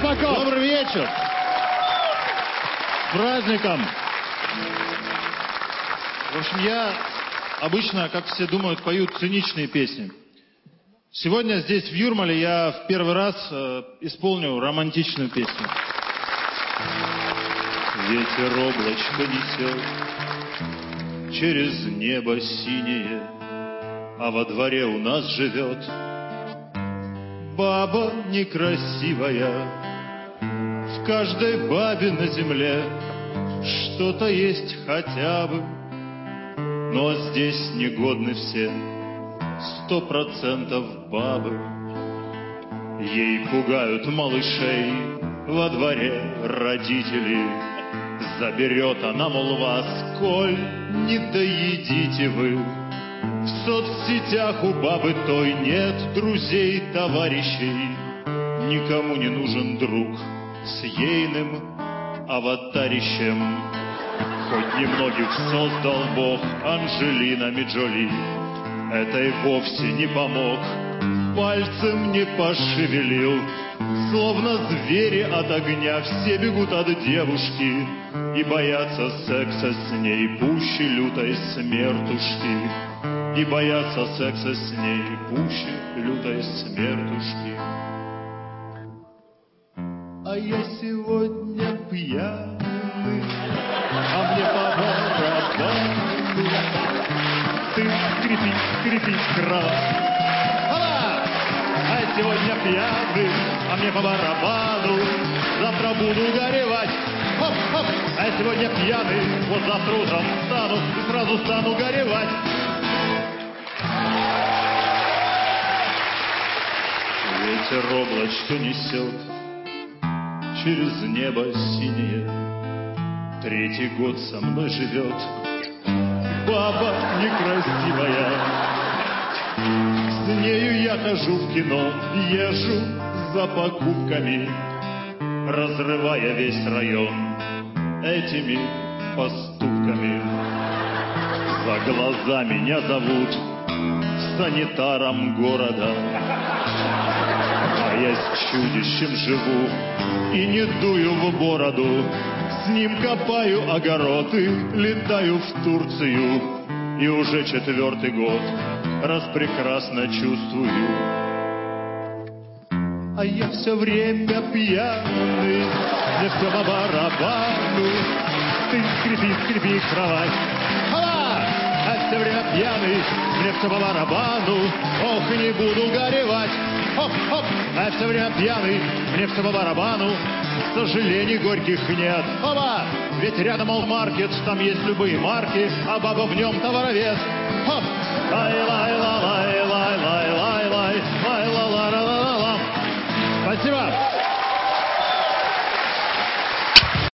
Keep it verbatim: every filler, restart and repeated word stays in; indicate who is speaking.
Speaker 1: Щербаков.
Speaker 2: Добрый вечер. С праздником. В общем, я обычно, как все думают, пою циничные песни. Сегодня здесь, в Юрмале, я в первый раз э, исполню романтичную песню. Ветер облачко несет через небо синее, а во дворе у нас живет баба некрасивая. В каждой бабе на земле что-то есть хотя бы, но здесь негодны все, сто процентов бабы. Ей пугают малышей во дворе родители. Заберет она, мол, вас, коль не доедите вы. В соцсетях у бабы той нет друзей, товарищей. Никому не нужен друг с ейным аватарищем. Хоть немногих создал Бог Анджелинами Джоли, этой вовсе не помог, пальцем не пошевелил. Словно звери от огня все бегут от девушки и боятся секса с ней пуще лютой смертушки. И боятся секса с ней пуще лютой смертушки. А я сегодня пьяный, а мне по барабану. Ты скрипи, скрипи, кровать. Ала! А я сегодня пьяный, а мне по барабану. Завтра буду горевать. Хоп, хоп. А я сегодня пьяный, вот завтра утром встану и сразу стану горевать. Ветер облачко несет через небо синее, третий год со мной живет баба некрасивая. С нею я хожу в кино, езжу за покупками, разрывая весь район этими поступками. За глаза меня зовут санитаром города, а я с чудищем живу и не дую в бороду. С ним копаю огороды, летаю в Турцию, и уже четвертый год распрекрасно чувствую. А я все время пьяный, мне все по барабану. Ты скрипи, скрипи, кровать. Ха! А все время пьяный, мне все по барабану. Ох, не буду горевать. Хоп, хоп, а я все время пьяный, мне все по барабану. Сожалений горьких нет. Опа! Ведь рядом олл-маркет, там есть любые марки, а баба в нем товаровед. Хоп! Лай-лай-лай!